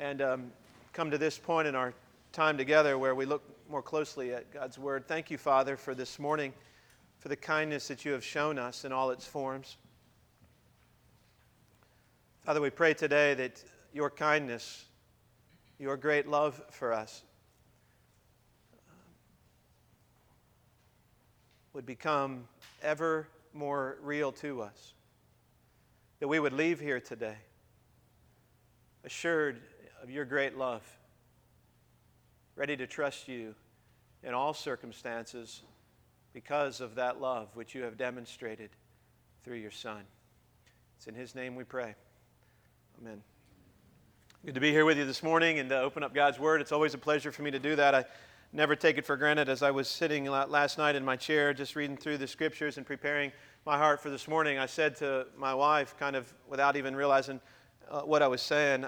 and come to this point in our time together where we look more closely at God's Word. Thank you, Father, for this morning, for the kindness that you have shown us in all its forms. Father, we pray today that your kindness, your great love for us would become ever more real to us. That we would leave here today assured of your great love, ready to trust you in all circumstances because of that love which you have demonstrated through your Son. It's in His name we pray. Amen. Good to be here with you this morning and to open up God's Word. It's always a pleasure for me to do that. I never take it for granted. As I was sitting last night in my chair just reading through the Scriptures and preparing my heart for this morning, I said to my wife, kind of without even realizing what I was saying,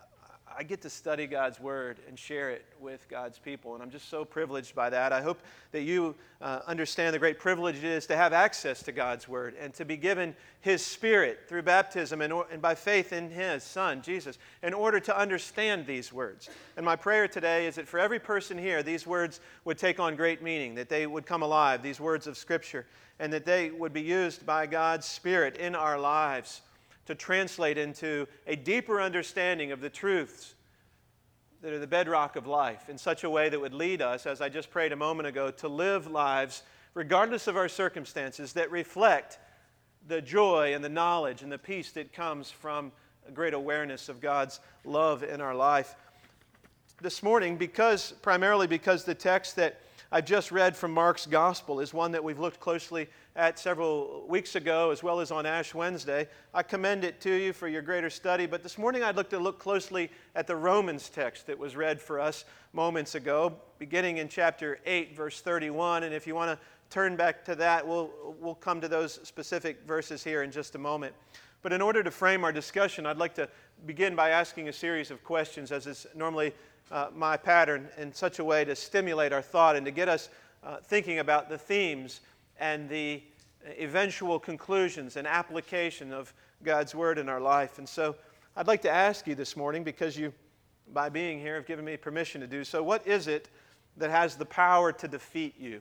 I get to study God's Word and share it with God's people, and I'm just so privileged by that. I hope that you understand the great privilege it is to have access to God's Word and to be given His Spirit through baptism and by faith in His Son, Jesus, in order to understand these words. And my prayer today is that for every person here, these words would take on great meaning, that they would come alive, these words of Scripture, and that they would be used by God's Spirit in our lives to translate into a deeper understanding of the truths that are the bedrock of life in such a way that would lead us, as I just prayed a moment ago, to live lives, regardless of our circumstances, that reflect the joy and the knowledge and the peace that comes from a great awareness of God's love in our life. This morning, primarily because the text that I just read from Mark's Gospel is one that we've looked closely at several weeks ago, as well as on Ash Wednesday. I commend it to you for your greater study, but this morning I'd look closely at the Romans text that was read for us moments ago, beginning in chapter 8, verse 31, and if you want to turn back to that, we'll come to those specific verses here in just a moment. But in order to frame our discussion, I'd like to begin by asking a series of questions, as is normally my pattern, in such a way to stimulate our thought and to get us thinking about the themes and the eventual conclusions and application of God's Word in our life. And so I'd like to ask you this morning, because you, by being here, have given me permission to do so, what is it that has the power to defeat you?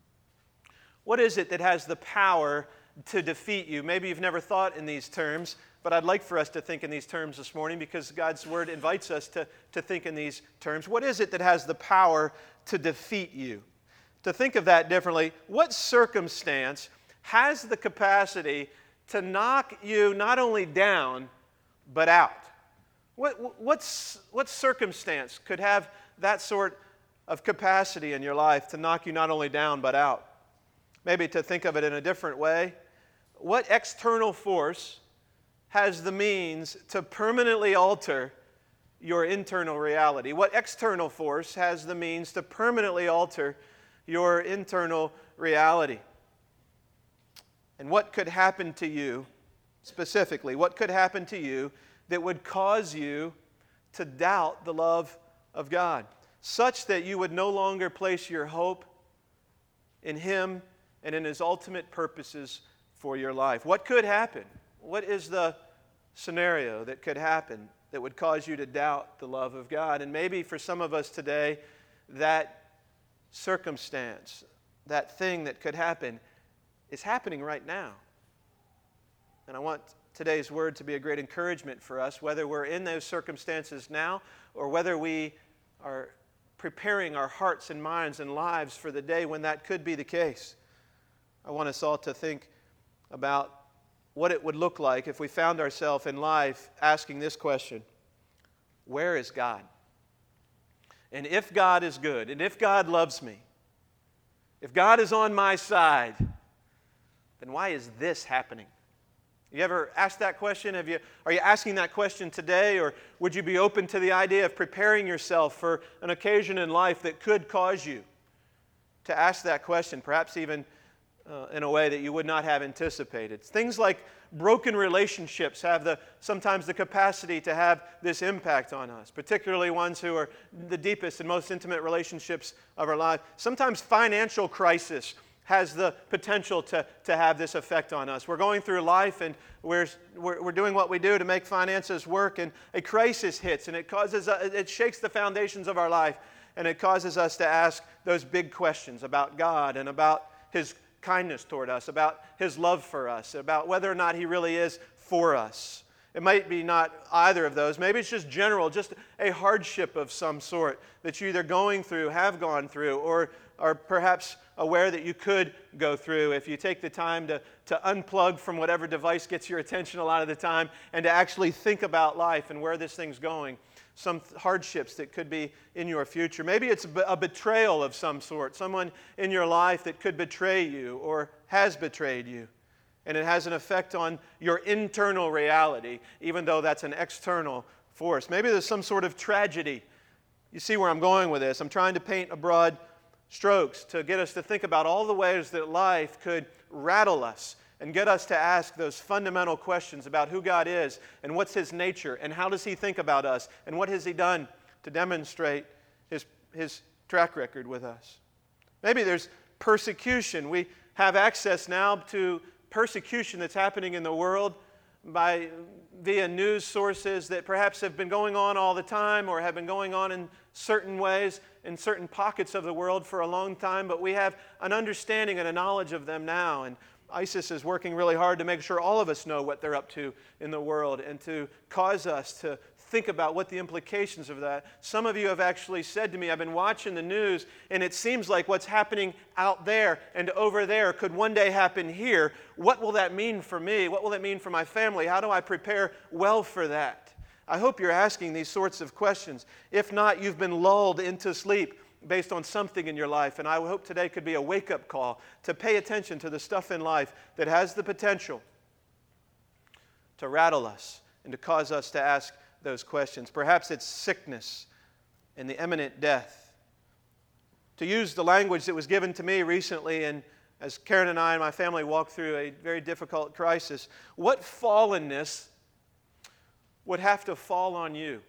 What is it that has the power to defeat you? Maybe you've never thought in these terms, but I'd like for us to think in these terms this morning because God's Word invites us to think in these terms. What is it that has the power to defeat you? To think of that differently, what circumstance has the capacity to knock you not only down, but out? What circumstance could have that sort of capacity in your life to knock you not only down, but out? Maybe to think of it in a different way, what external force has the means to permanently alter your internal reality? What external force has the means to permanently alter your internal reality? And what could happen to you, specifically, what could happen to you that would cause you to doubt the love of God, such that you would no longer place your hope in Him and in His ultimate purposes for your life? What could happen? What is the scenario that could happen that would cause you to doubt the love of God? And maybe for some of us today, that circumstance, that thing that could happen, is happening right now. And I want today's word to be a great encouragement for us, whether we're in those circumstances now or whether we are preparing our hearts and minds and lives for the day when that could be the case. I want us all to think about what it would look like if we found ourselves in life asking this question: where is God? And if God is good, and if God loves me, if God is on my side, then why is this happening? You ever asked that question? Are you asking that question today, or would you be open to the idea of preparing yourself for an occasion in life that could cause you to ask that question, perhaps even in a way that you would not have anticipated? Things like broken relationships have sometimes the capacity to have this impact on us, particularly ones who are the deepest and most intimate relationships of our life. Sometimes financial crisis has the potential to have this effect on us. We're going through life and we're doing what we do to make finances work, and a crisis hits and it shakes the foundations of our life, and it causes us to ask those big questions about God and about His kindness toward us, about His love for us, about whether or not He really is for us. It might be not either of those. Maybe it's just general, just a hardship of some sort that you're either going through, have gone through, or are perhaps aware that you could go through if you take the time to unplug from whatever device gets your attention a lot of the time and to actually think about life and where this thing's going. Some hardships that could be in your future. Maybe it's a betrayal of some sort, someone in your life that could betray you or has betrayed you. And it has an effect on your internal reality, even though that's an external force. Maybe there's some sort of tragedy. You see where I'm going with this. I'm trying to paint a broad strokes to get us to think about all the ways that life could rattle us and get us to ask those fundamental questions about who God is and what's His nature and how does He think about us and what has He done to demonstrate His track record with us. Maybe there's persecution. We have access now to persecution that's happening in the world via news sources that perhaps have been going on all the time or have been going on in certain ways in certain pockets of the world for a long time, but we have an understanding and a knowledge of them now. And ISIS is working really hard to make sure all of us know what they're up to in the world and to cause us to think about what the implications of that. Some of you have actually said to me, I've been watching the news and it seems like what's happening out there and over there could one day happen here. What will that mean for me? What will it mean for my family? How do I prepare well for that? I hope you're asking these sorts of questions. If not, you've been lulled into sleep based on something in your life, and I hope today could be a wake-up call to pay attention to the stuff in life that has the potential to rattle us and to cause us to ask those questions. Perhaps it's sickness and the imminent death. To use the language that was given to me recently, and as Karen and I and my family walked through a very difficult crisis, what fallenness would have to fall on you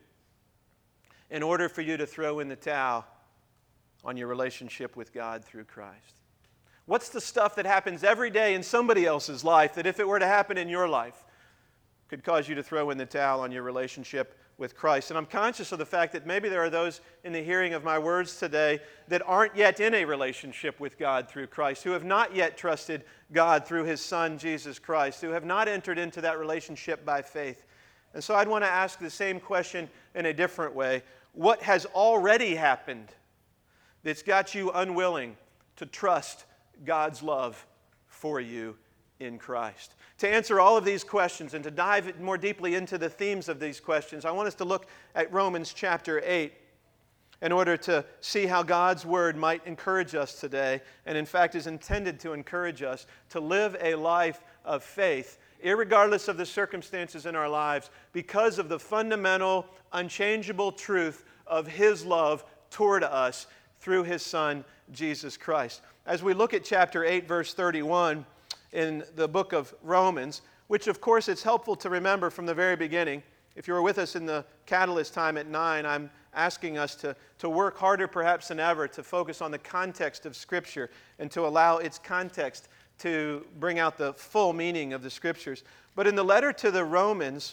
in order for you to throw in the towel on your relationship with God through Christ? What's the stuff that happens every day in somebody else's life that if it were to happen in your life could cause you to throw in the towel on your relationship with Christ? And I'm conscious of the fact that maybe there are those in the hearing of my words today that aren't yet in a relationship with God through Christ, who have not yet trusted God through His Son, Jesus Christ, who have not entered into that relationship by faith. And so I'd want to ask the same question in a different way. What has already happened that's got you unwilling to trust God's love for you in Christ? To answer all of these questions and to dive more deeply into the themes of these questions, I want us to look at Romans chapter 8 in order to see how God's Word might encourage us today, and in fact is intended to encourage us to live a life of faith, irregardless of the circumstances in our lives, because of the fundamental, unchangeable truth of His love toward us through His Son, Jesus Christ. As we look at chapter 8, verse 31 in the book of Romans, which of course it's helpful to remember from the very beginning. If you were with us in the Catalyst time at 9, I'm asking us to work harder perhaps than ever to focus on the context of Scripture and to allow its context to bring out the full meaning of the Scriptures. But in the letter to the Romans,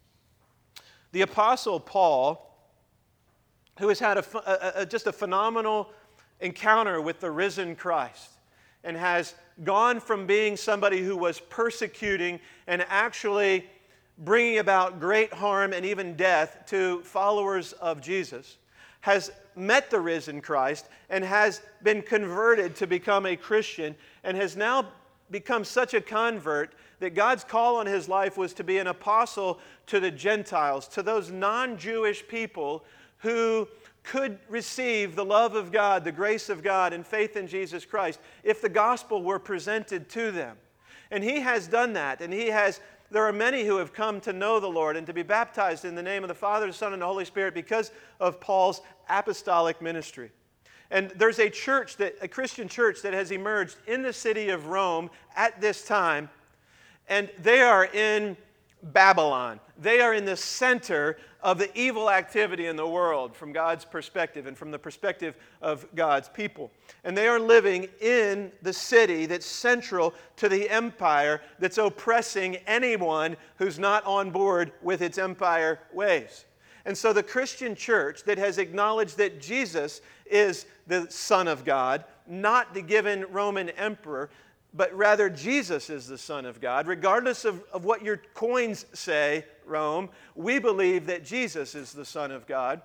the Apostle Paul, who has had just a phenomenal encounter with the risen Christ and has gone from being somebody who was persecuting and actually bringing about great harm and even death to followers of Jesus, has met the risen Christ and has been converted to become a Christian and has now become such a convert that God's call on his life was to be an apostle to the Gentiles, to those non-Jewish people who could receive the love of God, the grace of God, and faith in Jesus Christ if the gospel were presented to them. And he has done that, and there are many who have come to know the Lord and to be baptized in the name of the Father, the Son, and the Holy Spirit because of Paul's apostolic ministry. And there's a Christian church that has emerged in the city of Rome at this time, and they are in Babylon. They are in the center of the evil activity in the world from God's perspective and from the perspective of God's people. And they are living in the city that's central to the empire that's oppressing anyone who's not on board with its empire ways. And so the Christian church that has acknowledged that Jesus is the Son of God, not the given Roman emperor, but rather Jesus is the Son of God. Regardless of what your coins say, Rome, we believe that Jesus is the Son of God.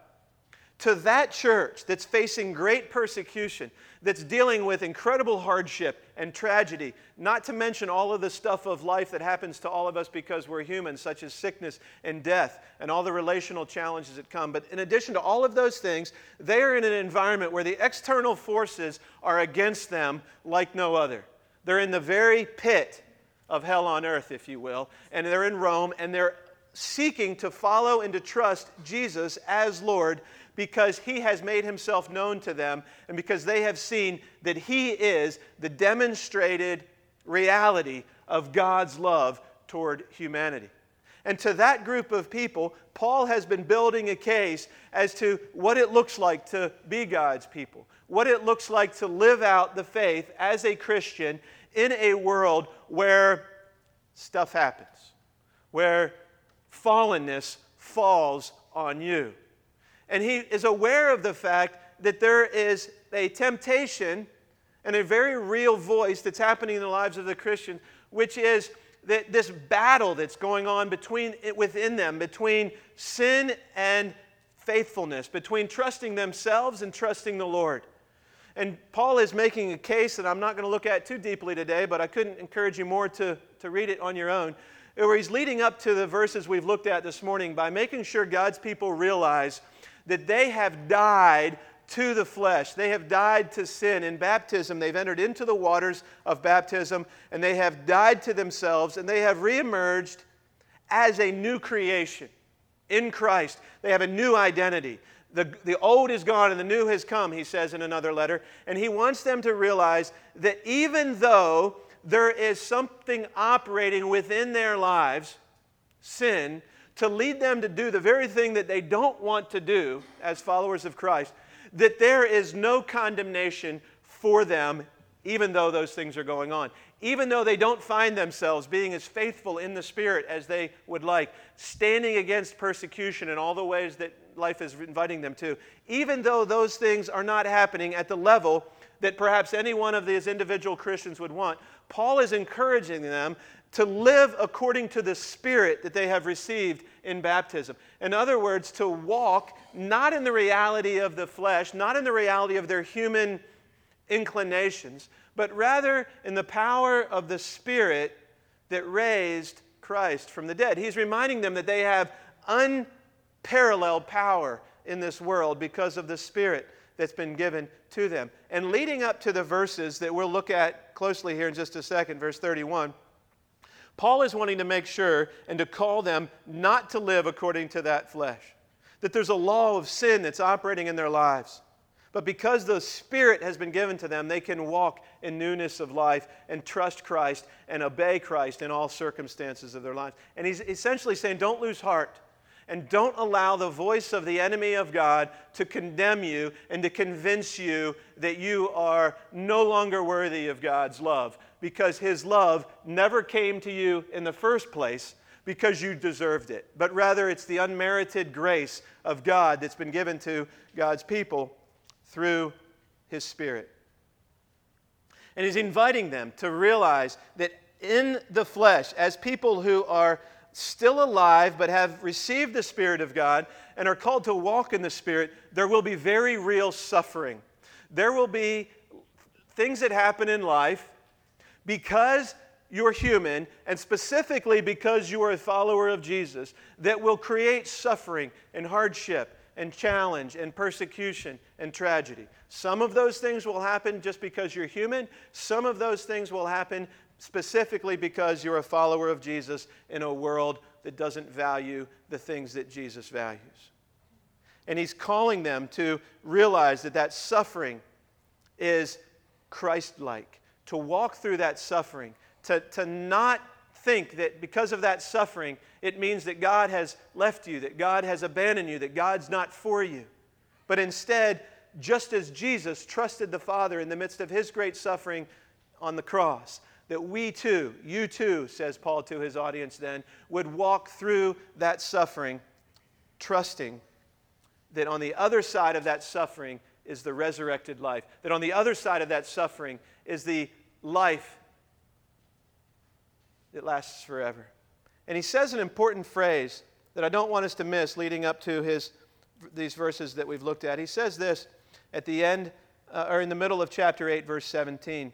To that church that's facing great persecution, that's dealing with incredible hardship and tragedy, not to mention all of the stuff of life that happens to all of us because we're human, such as sickness and death and all the relational challenges that come. But in addition to all of those things, they are in an environment where the external forces are against them like no other. They're in the very pit of hell on earth, if you will, and they're in Rome, and they're seeking to follow and to trust Jesus as Lord because He has made Himself known to them and because they have seen that He is the demonstrated reality of God's love toward humanity. And to that group of people, Paul has been building a case as to what it looks like to be God's people, what it looks like to live out the faith as a Christian in a world where stuff happens, where fallenness falls on you. And he is aware of the fact that there is a temptation and a very real voice that's happening in the lives of the Christians, which is that this battle that's going on within them, between sin and faithfulness, between trusting themselves and trusting the Lord. And Paul is making a case that I'm not going to look at too deeply today, but I couldn't encourage you more to read it on your own, where he's leading up to the verses we've looked at this morning by making sure God's people realize that they have died to the flesh. They have died to sin. In baptism, they've entered into the waters of baptism, and they have died to themselves, and they have reemerged as a new creation in Christ. They have a new identity. The old is gone and the new has come, he says in another letter. And he wants them to realize that even though there is something operating within their lives, sin, to lead them to do the very thing that they don't want to do as followers of Christ, that there is no condemnation for them, even though those things are going on. Even though they don't find themselves being as faithful in the Spirit as they would like, standing against persecution in all the ways that life is inviting them to, even though those things are not happening at the level that perhaps any one of these individual Christians would want, Paul is encouraging them to live according to the Spirit that they have received in baptism. In other words, to walk not in the reality of the flesh, not in the reality of their human inclinations, but rather in the power of the Spirit that raised Christ from the dead. He's reminding them that they have unparalleled power in this world because of the Spirit that's been given to them. And leading up to the verses that we'll look at closely here in just a second, verse 31, Paul is wanting to make sure and to call them not to live according to that flesh, that there's a law of sin that's operating in their lives. But because the Spirit has been given to them, they can walk in newness of life and trust Christ and obey Christ in all circumstances of their lives. And he's essentially saying, don't lose heart and don't allow the voice of the enemy of God to condemn you and to convince you that you are no longer worthy of God's love, because His love never came to you in the first place because you deserved it, but rather it's the unmerited grace of God that's been given to God's people through His Spirit. And He's inviting them to realize that in the flesh, as people who are still alive but have received the Spirit of God and are called to walk in the Spirit, there will be very real suffering. There will be things that happen in life because you're human, and specifically because you are a follower of Jesus, that will create suffering and hardship and challenge and persecution and tragedy. Some of those things will happen just because you're human. Some of those things will happen specifically because you're a follower of Jesus in a world that doesn't value the things that Jesus values. And he's calling them to realize that that suffering is Christ-like, to walk through that suffering, to not think that because of that suffering, it means that God has left you, that God has abandoned you, that God's not for you. But instead, just as Jesus trusted the Father in the midst of his great suffering on the cross, that we too, you too, says Paul to his audience then, would walk through that suffering, trusting that on the other side of that suffering is the resurrected life. That on the other side of that suffering is the life that lasts forever. And he says an important phrase that I don't want us to miss leading up to these verses that we've looked at. He says this at the end, or in the middle of chapter 8, verse 17.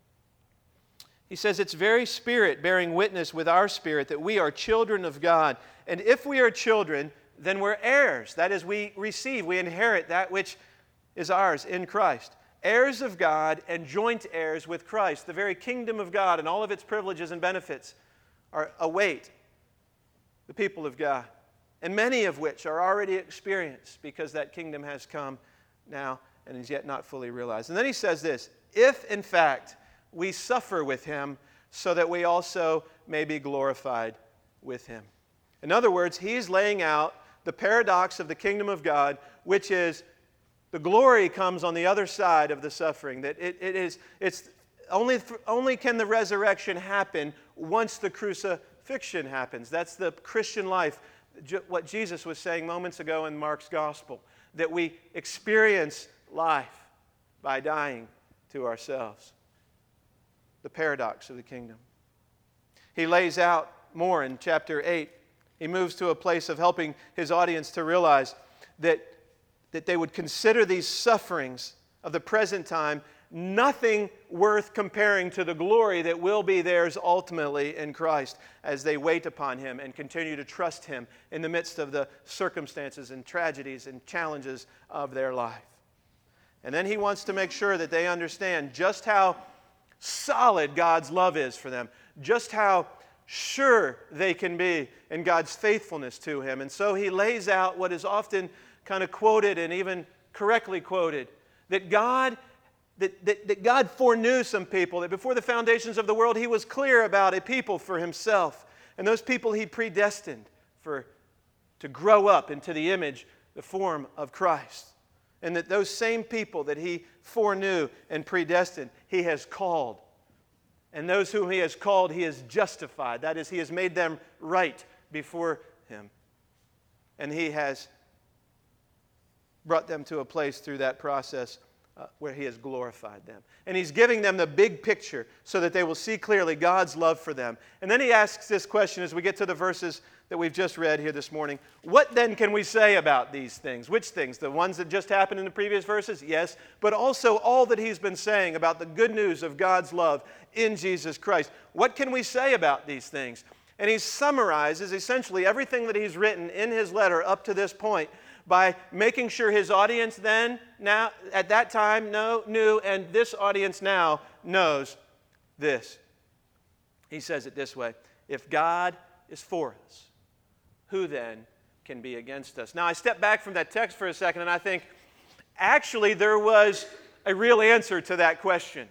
He says, "Its very Spirit bearing witness with our spirit that we are children of God. And if we are children, then we're heirs." That is, we inherit that which is ours in Christ. Heirs of God and joint heirs with Christ. The very kingdom of God and all of its privileges and benefits await the people of God. And many of which are already experienced because that kingdom has come now and is yet not fully realized. And then he says this, "If in fact we suffer with him, so that we also may be glorified with him." In other words, he's laying out the paradox of the kingdom of God, which is the glory comes on the other side of the suffering. That it's only can the resurrection happen once the crucifixion happens. That's the Christian life, what Jesus was saying moments ago in Mark's gospel, that we experience life by dying to ourselves. The paradox of the kingdom. He lays out more in chapter 8. He moves to a place of helping his audience to realize that they would consider these sufferings of the present time nothing worth comparing to the glory that will be theirs ultimately in Christ as they wait upon him and continue to trust him in the midst of the circumstances and tragedies and challenges of their life. And then he wants to make sure that they understand just how solid God's love is for them, just how sure they can be in God's faithfulness to him. And so he lays out what is often kind of quoted and even correctly quoted, that God foreknew some people, that before the foundations of the world he was clear about a people for himself. And those people he predestined to grow up into the image, the form of Christ. And that those same people that he foreknew and predestined, he has called. And those whom he has called, he has justified. That is, he has made them right before him. And he has brought them to a place through that process where he has glorified them. And he's giving them the big picture so that they will see clearly God's love for them. And then he asks this question as we get to the verses that we've just read here this morning. What then can we say about these things? Which things? The ones that just happened in the previous verses? Yes. But also all that he's been saying about the good news of God's love in Jesus Christ. What can we say about these things? And he summarizes essentially everything that he's written in his letter up to this point by making sure his audience then, now, at that time, knew, and this audience now knows this. He says it this way: if God is for us, who then can be against us? Now, I step back from that text for a second and I think, actually, there was a real answer to that question.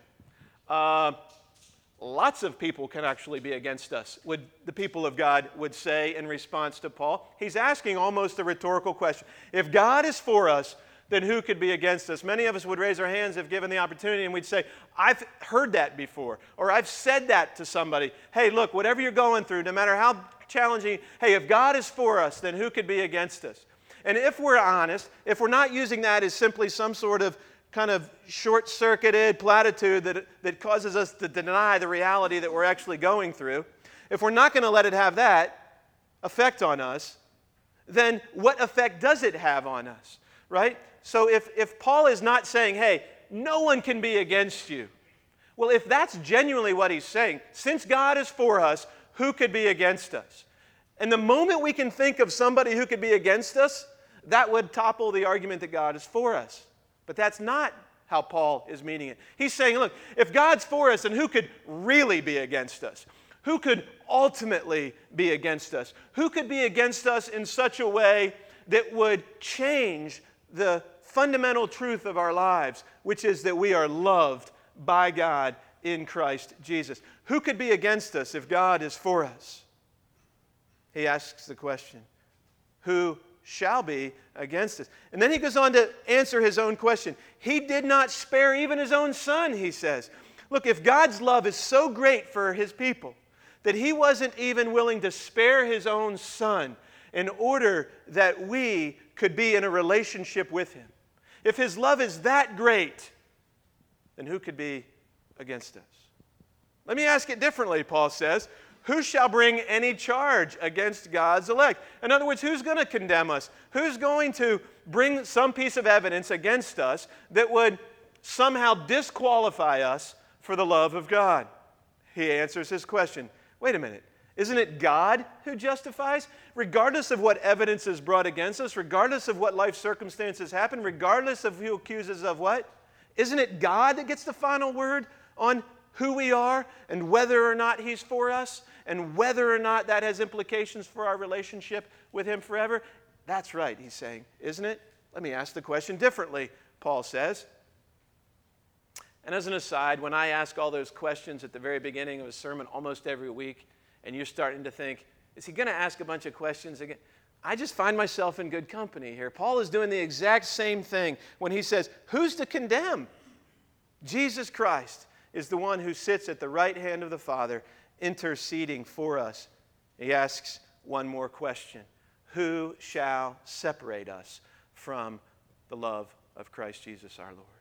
Lots of people can actually be against us, the people of God would say in response to Paul. He's asking almost a rhetorical question. If God is for us, then who could be against us? Many of us would raise our hands if given the opportunity and we'd say, I've heard that before, or I've said that to somebody. Hey, look, whatever you're going through, no matter how challenging, hey, if God is for us, then who could be against us? And if we're honest, if we're not using that as simply some sort of kind of short-circuited platitude that causes us to deny the reality that we're actually going through, if we're not going to let it have that effect on us, then what effect does it have on us, right? So if Paul is not saying, hey, no one can be against you, well, if that's genuinely what he's saying, since God is for us, who could be against us? And the moment we can think of somebody who could be against us, that would topple the argument that God is for us. But that's not how Paul is meaning it. He's saying, look, if God's for us, then who could really be against us? Who could ultimately be against us? Who could be against us in such a way that would change the fundamental truth of our lives, which is that we are loved by God in Christ Jesus. Who could be against us if God is for us? He asks the question, who shall be against us? And then he goes on to answer his own question. He did not spare even his own son, he says. Look, if God's love is so great for his people that he wasn't even willing to spare his own son in order that we could be in a relationship with him, if his love is that great, then who could be against us? Let me ask it differently, Paul says. Who shall bring any charge against God's elect? In other words, who's going to condemn us? Who's going to bring some piece of evidence against us that would somehow disqualify us for the love of God? He answers his question. Wait a minute. Isn't it God who justifies? Regardless of what evidence is brought against us, regardless of what life circumstances happen, regardless of who accuses of what, isn't it God that gets the final word on who we are and whether or not he's for us and whether or not that has implications for our relationship with him forever? That's right, he's saying, isn't it? Let me ask the question differently, Paul says. And as an aside, when I ask all those questions at the very beginning of a sermon almost every week, and you're starting to think, is he going to ask a bunch of questions again? I just find myself in good company here. Paul is doing the exact same thing when he says, who's to condemn? Jesus Christ is the one who sits at the right hand of the Father, interceding for us. He asks one more question. Who shall separate us from the love of Christ Jesus our Lord?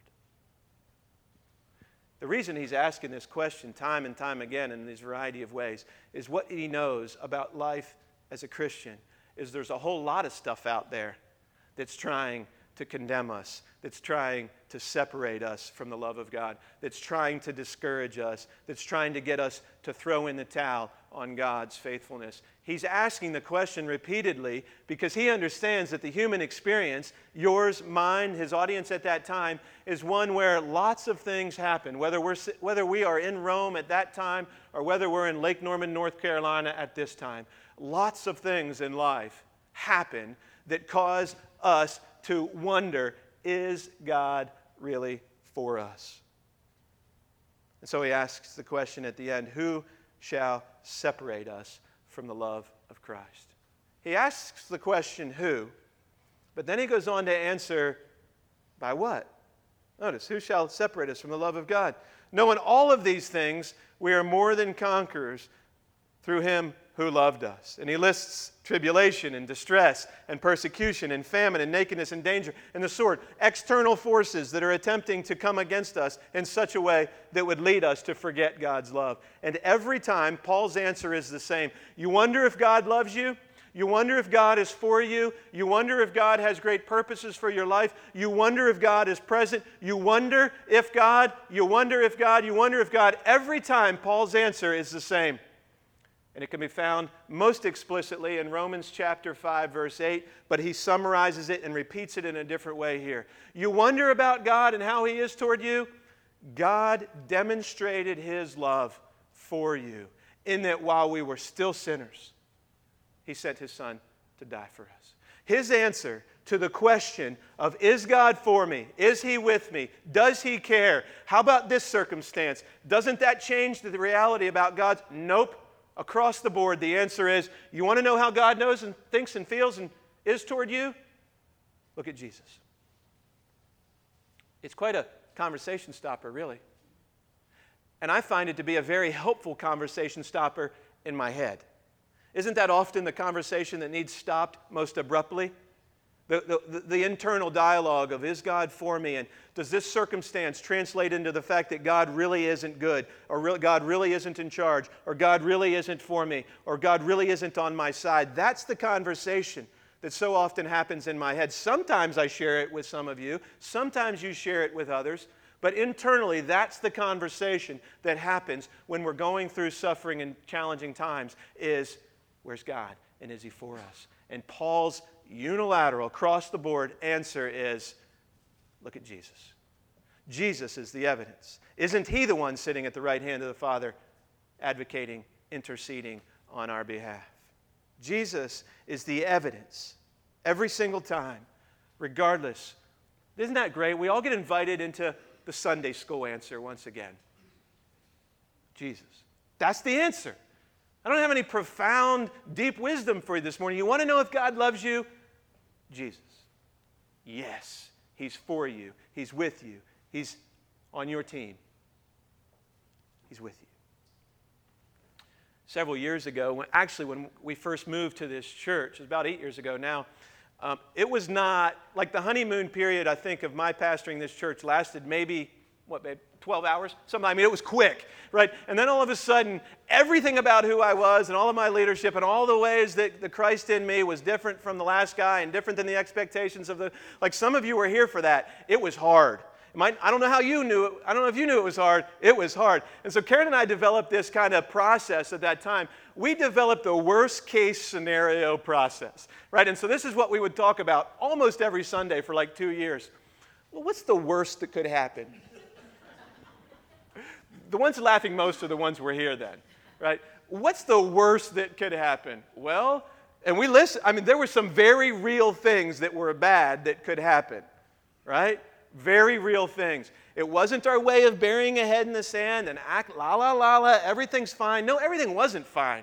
The reason he's asking this question time and time again in these variety of ways is what he knows about life as a Christian is there's a whole lot of stuff out there that's trying to condemn us, that's trying to separate us from the love of God, that's trying to discourage us, that's trying to get us to throw in the towel on God's faithfulness. He's asking the question repeatedly because he understands that the human experience, yours, mine, his audience at that time, is one where lots of things happen, whether we are in Rome at that time or whether we're in Lake Norman, North Carolina at this time. Lots of things in life happen that cause us to wonder, is God really for us? And so he asks the question at the end, who shall separate us from the love of Christ? He asks the question, who, but then he goes on to answer, by what? Notice, who shall separate us from the love of God? Knowing all of these things, we are more than conquerors through him who loved us. And he lists tribulation and distress and persecution and famine and nakedness and danger and the sword, external forces that are attempting to come against us in such a way that would lead us to forget God's love. And every time, Paul's answer is the same. You wonder if God loves you? You wonder if God is for you? You wonder if God has great purposes for your life? You wonder if God is present? You wonder if God, you wonder if God, you wonder if God. Every time, Paul's answer is the same. And it can be found most explicitly in Romans chapter 5, verse 8, but he summarizes it and repeats it in a different way here. You wonder about God and how he is toward you? God demonstrated his love for you in that while we were still sinners, he sent his Son to die for us. His answer to the question of, is God for me? Is he with me? Does he care? How about this circumstance? Doesn't that change the reality about God? Nope. Across the board, the answer is, you want to know how God knows and thinks and feels and is toward you? Look at Jesus. It's quite a conversation stopper, really. And I find it to be a very helpful conversation stopper in my head. Isn't that often the conversation that needs stopped most abruptly? The internal dialogue of, is God for me? And does this circumstance translate into the fact that God really isn't good? Or God really isn't in charge? Or God really isn't for me? Or God really isn't on my side? That's the conversation that so often happens in my head. Sometimes I share it with some of you. Sometimes you share it with others. But internally, that's the conversation that happens when we're going through suffering and challenging times is, where's God? And is he for us? And Paul's unilateral, across-the-board answer is, look at Jesus. Jesus is the evidence. Isn't he the one sitting at the right hand of the Father, advocating, interceding on our behalf? Jesus is the evidence every single time, regardless. Isn't that great? We all get invited into the Sunday school answer once again. Jesus. That's the answer. I don't have any profound, deep wisdom for you this morning. You want to know if God loves you? Jesus. Yes, He's for you. He's with you. He's on your team. He's with you. Several years ago, when we first moved to this church, it was about 8 years ago now, it was not, like the honeymoon period, I think, of my pastoring this church lasted maybe, 12 hours? Something, it was quick, right? And then all of a sudden, everything about who I was and all of my leadership and all the ways that the Christ in me was different from the last guy and different than the expectations of like some of you were here for that. It was hard. I don't know how you knew it. I don't know if you knew it was hard. It was hard. And so Karen and I developed this kind of process at that time. We developed the worst case scenario process, right? And so this is what we would talk about almost every Sunday for like 2 years. Well, what's the worst that could happen? The ones laughing most are the ones who were here then, right? What's the worst that could happen? Well, and we listen. There were some very real things that were bad that could happen, right? Very real things. It wasn't our way of burying a head in the sand and act la, everything's fine. No, everything wasn't fine.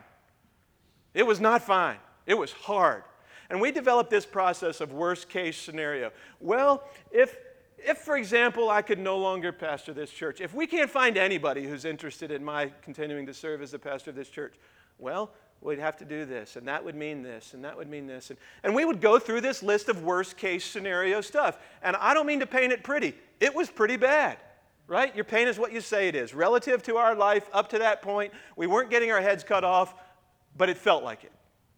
It was not fine. It was hard. And we developed this process of worst case scenario. Well, if for example, I could no longer pastor this church, if we can't find anybody who's interested in my continuing to serve as the pastor of this church, well, we'd have to do this, and that would mean this, and that would mean this. And we would go through this list of worst-case scenario stuff. And I don't mean to paint it pretty. It was pretty bad, right? Your pain is what you say it is. Relative to our life up to that point, we weren't getting our heads cut off, but it felt like it.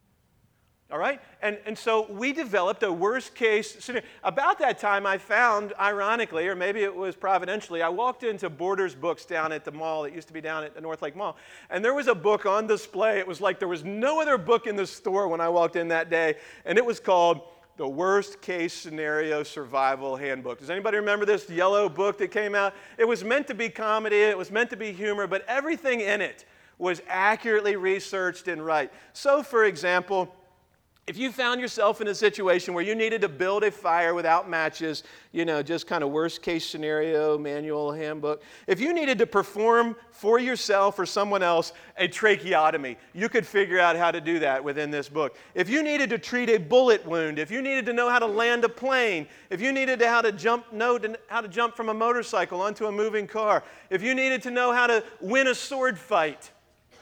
All right? And so we developed a worst-case scenario. About that time, I found, ironically, or maybe it was providentially, I walked into Borders Books down at the mall. It used to be down at the North Lake Mall. And there was a book on display. It was like there was no other book in the store when I walked in that day. And it was called The Worst-Case Scenario Survival Handbook. Does anybody remember this yellow book that came out? It was meant to be comedy. It was meant to be humor. But everything in it was accurately researched and right. So, for example, if you found yourself in a situation where you needed to build a fire without matches, just kind of worst case scenario, manual, handbook. If you needed to perform for yourself or someone else a tracheotomy, you could figure out how to do that within this book. If you needed to treat a bullet wound, if you needed to know how to land a plane, if you needed to know how to jump from a motorcycle onto a moving car, if you needed to know how to win a sword fight,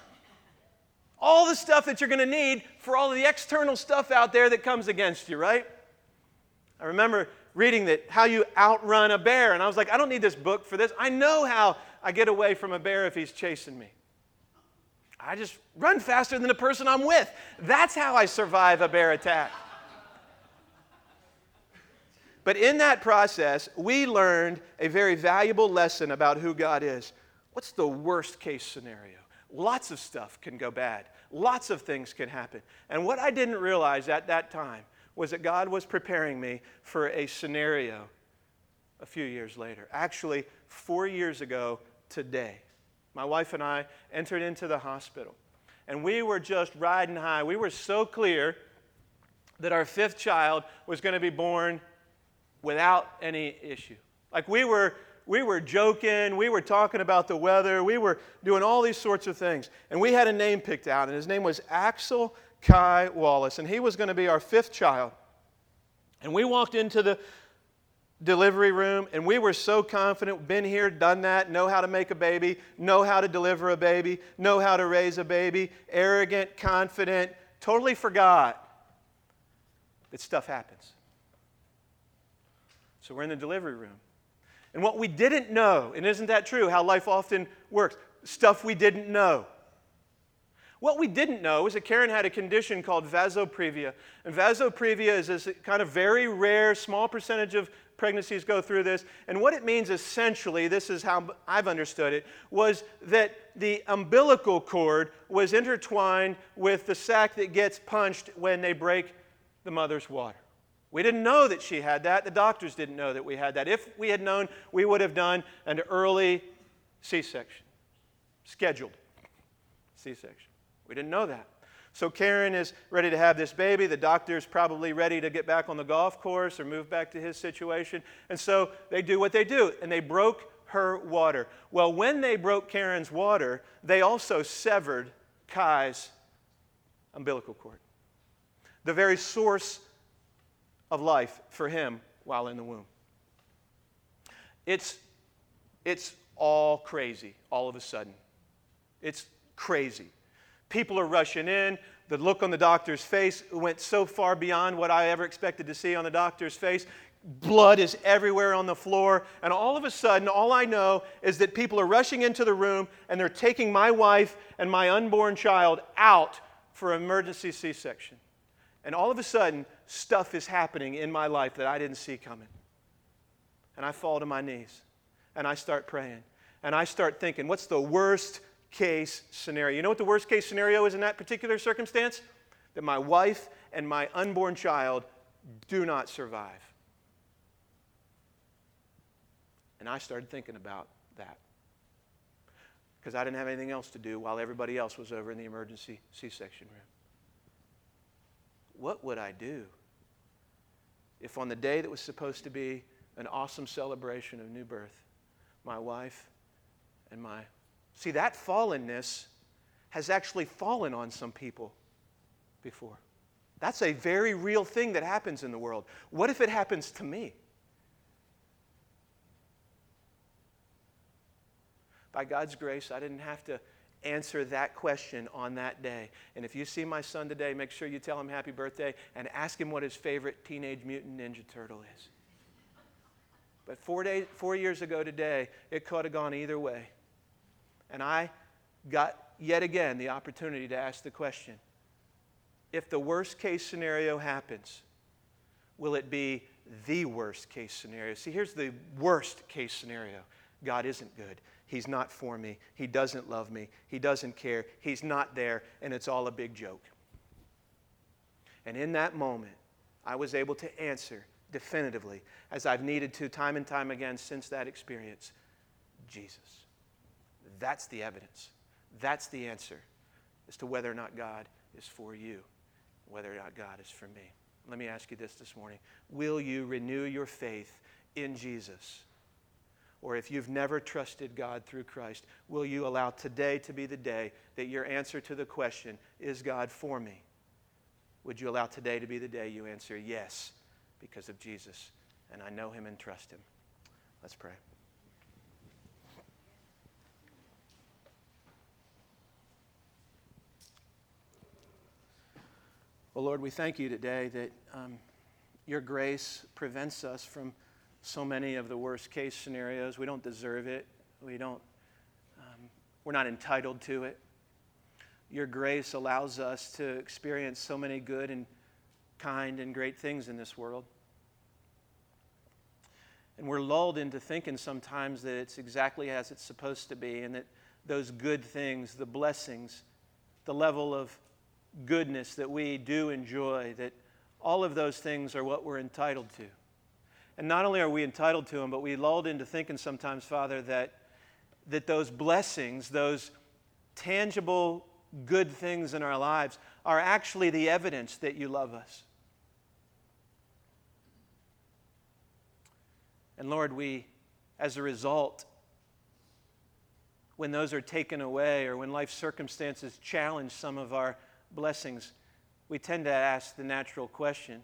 all the stuff that you're going to need for all of the external stuff out there that comes against you, right? I remember reading that how you outrun a bear, and I was like, I don't need this book for this. I know how I get away from a bear if he's chasing me. I just run faster than the person I'm with. That's how I survive a bear attack. But in that process, we learned a very valuable lesson about who God is. What's the worst case scenario? Lots of stuff can go bad. Lots of things can happen. And what I didn't realize at that time was that God was preparing me for a scenario a few years later. Actually, 4 years ago today, my wife and I entered into the hospital. And we were just riding high. We were so clear that our 5th child was going to be born without any issue. Like we were joking, we were talking about the weather, we were doing all these sorts of things. And we had a name picked out, and his name was Axel Kai Wallace, and he was going to be our 5th child. And we walked into the delivery room, and we were so confident, been here, done that, know how to make a baby, know how to deliver a baby, know how to raise a baby, arrogant, confident, totally forgot that stuff happens. So we're in the delivery room. And what we didn't know, and isn't that true, how life often works? Stuff we didn't know. What we didn't know is that Karen had a condition called vasoprevia. And vasoprevia is this kind of very rare, small percentage of pregnancies go through this. And what it means essentially, this is how I've understood it, was that the umbilical cord was intertwined with the sac that gets punched when they break the mother's water. We didn't know that she had that. The doctors didn't know that we had that. If we had known, we would have done an early C-section, scheduled C-section. We didn't know that. So Karen is ready to have this baby. The doctor's probably ready to get back on the golf course or move back to his situation. And so they do what they do, and they broke her water. Well, when they broke Karen's water, they also severed Kai's umbilical cord, the very source of life for him while in the womb. It's all crazy all of a sudden. It's crazy. People are rushing in. The look on the doctor's face went so far beyond what I ever expected to see on the doctor's face. Blood is everywhere on the floor. And all of a sudden, all I know is that people are rushing into the room and they're taking my wife and my unborn child out for an emergency C-section. And all of a sudden, stuff is happening in my life that I didn't see coming. And I fall to my knees and I start praying. And I start thinking, what's the worst case scenario? You know what the worst case scenario is in that particular circumstance? That my wife and my unborn child do not survive. And I started thinking about that because I didn't have anything else to do while everybody else was over in the emergency C-section room. What would I do if on the day that was supposed to be an awesome celebration of new birth, my wife and my... See, that fallenness has actually fallen on some people before. That's a very real thing that happens in the world. What if it happens to me? By God's grace, I didn't have to answer that question on that day. And if you see my son today, make sure you tell him happy birthday and ask him what his favorite Teenage Mutant Ninja Turtle is. But 4 years ago today, it could have gone either way. And I got, yet again, the opportunity to ask the question, if the worst case scenario happens, will it be the worst case scenario? See, here's the worst case scenario. God isn't good. He's not for me. He doesn't love me. He doesn't care. He's not there, and it's all a big joke. And in that moment, I was able to answer definitively, as I've needed to time and time again since that experience, Jesus. That's the evidence. That's the answer as to whether or not God is for you, whether or not God is for me. Let me ask you this morning. Will you renew your faith in Jesus? Or if you've never trusted God through Christ, will you allow today to be the day that your answer to the question, is God for me? Would you allow today to be the day you answer yes because of Jesus, and I know Him and trust Him? Let's pray. Well, Lord, we thank you today that your grace prevents us from so many of the worst case scenarios. We don't deserve it. We're not entitled to it. Your grace allows us to experience so many good and kind and great things in this world. And we're lulled into thinking sometimes that it's exactly as it's supposed to be, and that those good things, the blessings, the level of goodness that we do enjoy, that all of those things are what we're entitled to. And not only are we entitled to them, but we're lulled into thinking sometimes, Father, that those blessings, those tangible good things in our lives are actually the evidence that you love us. And Lord, we, as a result, when those are taken away or when life circumstances challenge some of our blessings, we tend to ask the natural question,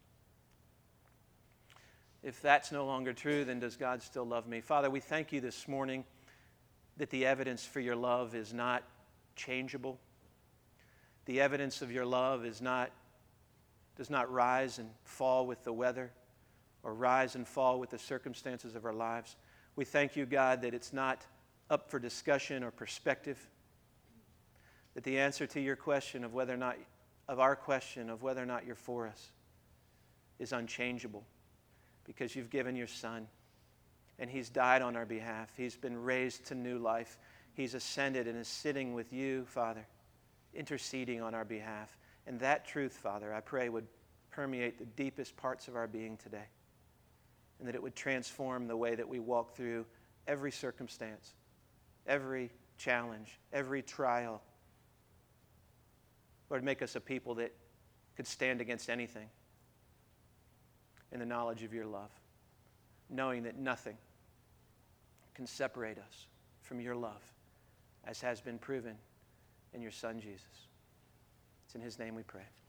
if that's no longer true, then does God still love me? Father, we thank you this morning that the evidence for your love is not changeable. The evidence of your love does not rise and fall with the weather or rise and fall with the circumstances of our lives. We thank you, God, that it's not up for discussion or perspective, that the answer to your question of our question of whether or not you're for us is unchangeable, because you've given your Son, and He's died on our behalf. He's been raised to new life. He's ascended and is sitting with you, Father, interceding on our behalf. And that truth, Father, I pray would permeate the deepest parts of our being today, and that it would transform the way that we walk through every circumstance, every challenge, every trial, Lord, make us a people that could stand against anything in the knowledge of your love, knowing that nothing can separate us from your love, as has been proven in your Son, Jesus. It's in his name we pray.